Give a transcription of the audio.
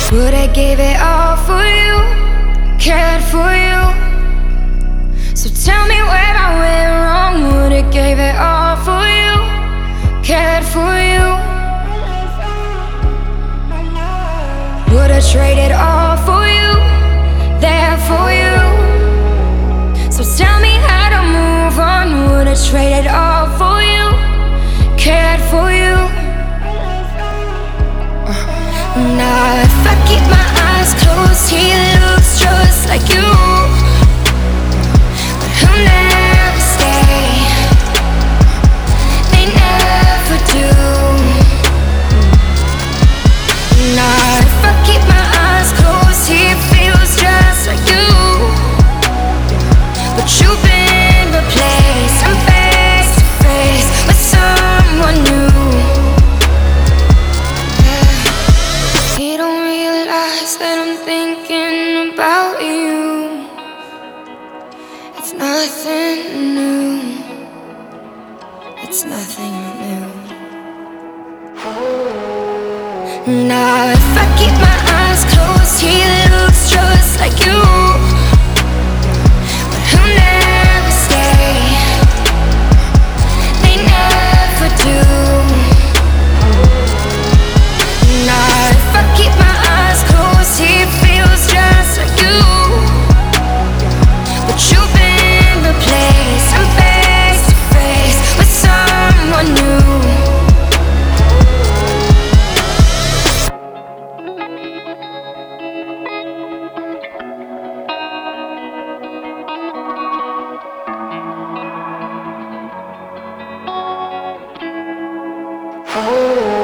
Would I give it all for you, cared for you? So tell me where I went wrong. Would I give it all for you, cared for you? Would I trade it all for you, there for you? So tell me how to move on. Would I trade it all for you, cared for you? Now if I keep my eyes closed, he looks just like you, but he'll never stay. They never do. Now if I keep my eyes closed, he feels just like you, but you've been replaced. I'm face to face with someone new. You don't realize that I'm thinking about you. It's nothing new. It's nothing new. Now if I keep my eyes closed, he looks just like you, but he'll never stay. They never do. Now if I keep my eyes closed, he feels just like you, but you've been replaced. I'm face to face with someone new. Oh.